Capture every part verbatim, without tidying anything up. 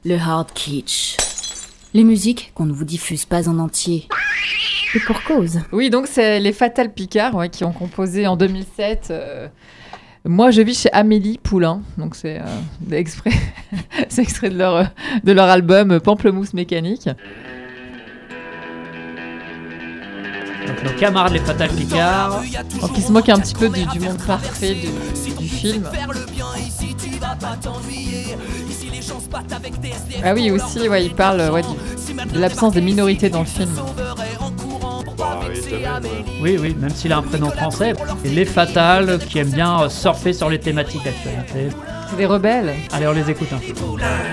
Le hard kitsch. Les musiques qu'on ne vous diffuse pas en entier. Et pour cause. Oui, donc c'est les Fatal Picard ouais, qui ont composé en deux mille sept. Euh, moi, je vis chez Amélie Poulain. Donc c'est euh, extrait, c'est extrait de leur, de leur album Pamplemousse mécanique. Donc nos camarades les Fatal Picard. Donc ils se moquent un petit peu du, du monde parfait du, du film. Ah oui, aussi, ouais, ils parlent ouais, du, de l'absence des minorités dans le film. Oui, oui, même s'il a un prénom français. Et les Fatales qui aiment bien surfer sur les thématiques d'actualité. C'est des rebelles. Allez, on les écoute un peu.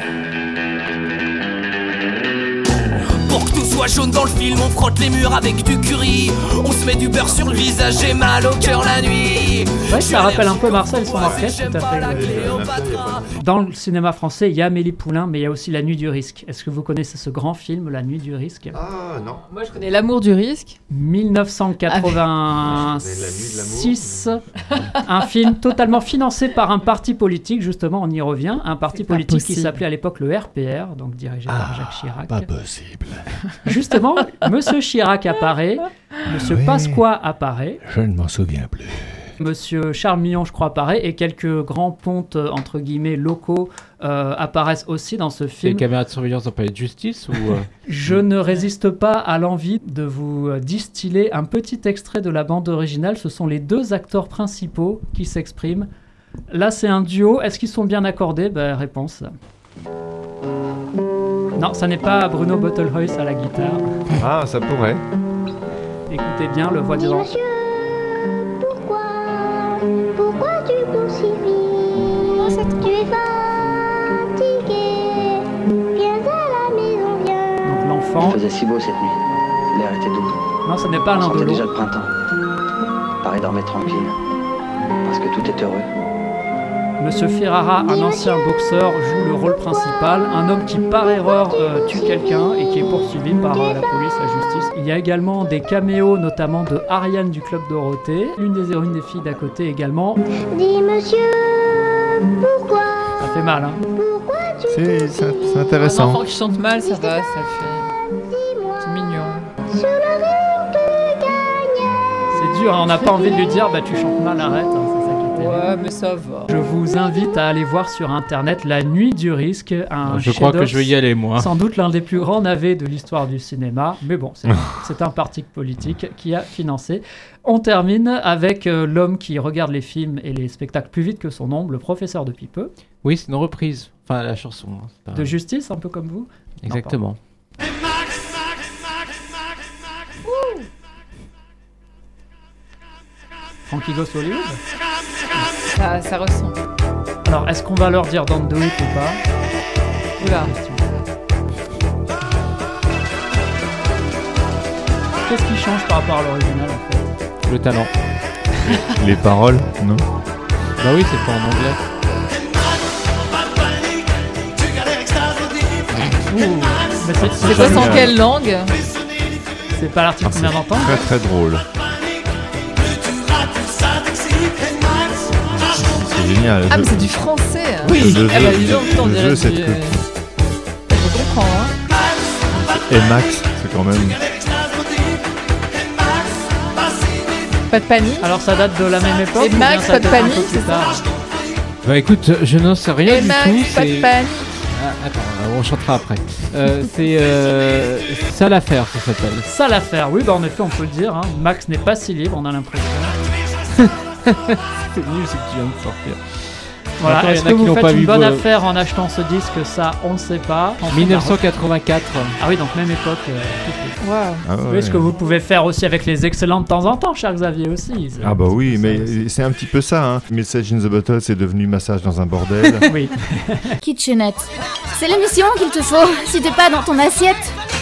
Pour que tout soit jaune dans le film, on frotte les murs avec du curry. On se met du beurre sur le visage, j'ai mal au cœur la nuit. Ouais, ça rappelle un peu Marcel et son orchestre, tout à fait. Dans le cinéma français, il y a Amélie Poulain, mais il y a aussi La Nuit du Risque. Est-ce que vous connaissez ce grand film, La Nuit du Risque ? Ah non. Moi, je connais L'Amour du Risque. dix-neuf cent quatre-vingt-six. Un film totalement financé par un parti politique, justement, on y revient. Un parti C'est politique qui possible. s'appelait à l'époque le R P R, donc dirigé Ah, par Jacques Chirac. Pas possible. Justement, Monsieur Chirac apparaît, Monsieur oui. Pasqua apparaît, Je ne m'en souviens plus. Monsieur Charles Millon, je crois, apparaît, et quelques grands pontes, entre guillemets, locaux euh, apparaissent aussi dans ce Les film. caméras de surveillance en palais de justice ou euh... Je ne résiste pas à l'envie de vous distiller un petit extrait de la bande originale. Ce sont les deux acteurs principaux qui s'expriment. Là, c'est un duo. Est-ce qu'ils sont bien accordés ? Ben, réponse. Non, ça n'est pas Bruno Bottelhuis à la guitare. Ah, ça pourrait. Écoutez bien le voix Dis disant. monsieur, pourquoi, pourquoi tu cours si vite? Tu es fatigué, viens à la maison, viens. Donc l'enfant. Il faisait si beau cette nuit. L'air était doux. Non, ce n'est pas On l'un de sentait déjà l'autre. le printemps. Paris dormait tranquille. Parce que tout est heureux. Monsieur Ferrara, un ancien boxeur, joue le rôle principal. Un homme qui, par erreur, euh, tue quelqu'un et qui est poursuivi par euh, la police, la justice. Il y a également des caméos, notamment de Ariane du Club Dorothée. L'une des héroïnes des filles d'à côté également. Dis monsieur, pourquoi, Ça fait mal, hein. pourquoi tu C'est, cours c'est, si vite? c'est Un intéressant. enfant qui chante mal, ça va, ça le fait. Dis-moi, C'est mignon. sur le ring que gagne. C'est dur, hein, on n'a pas envie de lui dire, bah tu chantes mal, arrête. Hein, c'est ça qui est terrible. Ouais, mais ça va. Je vous invite à aller voir sur internet La Nuit du Risque, un Je crois que chef-d'œuvre, je vais y aller, moi. sans doute l'un des plus grands navets de l'histoire du cinéma, mais bon, c'est, c'est un parti politique qui a financé. On termine avec euh, l'homme qui regarde les films et les spectacles plus vite que son ombre, le professeur de Pipeux, Oui, c'est une reprise. Enfin, la chanson. hein, c'est pas- de Justice, un peu comme vous. Exactement. Frankie Goes to Hollywood. Ça, ça ressemble. Alors, est-ce qu'on va leur dire Don't Do It ou pas? Oula. Qu'est-ce qui change par rapport à l'original, en fait? Le talent. Les paroles, non? Bah oui, c'est pas en anglais. Ouh, mais c'est, C'est pas en quelle langue? c'est pas l'article qu'on vient d'entendre. Très très drôle. C'est génial. Ah, Je- mais c'est du français. Oui. Le Ah bah jeu- dis donc, putain, on le dirait jeu, cette du... coupe. Je comprends, hein. Et Max, c'est quand même. Pas de panique. Alors ça date de la même époque Et ou bien Max, ça pas de date un peu panique, plus c'est tard? Bah écoute, je n'en sais rien Et du Max, tout. pas de c'est- panique. Ah, attends, on chantera après. Euh, c'est euh, ça l'affaire, ça s'appelle. Ça l'affaire, oui, bah en effet on peut le dire, hein. Max n'est pas si libre, on a l'impression. C'est nul ce que tu viens de sortir. Voilà, Attends, est-ce y en a que qui vous l'ont faites pas une vu, bonne bah- affaire en achetant ce disque? Ça, on ne sait pas. En fait, dix-neuf cent quatre-vingt-quatre. Ah oui, donc même époque. euh, tout petit. Waouh. Ah Vous ouais. voyez ce que vous pouvez faire aussi avec les excellents de temps en temps, cher Xavier aussi. C'est- Ah bah oui, c'est ça aussi. mais c'est un petit peu ça, hein. Message in the Bottle, c'est devenu massage dans un bordel. Oui. Kitchenette. C'est l'émission qu'il te faut si t'es pas dans ton assiette.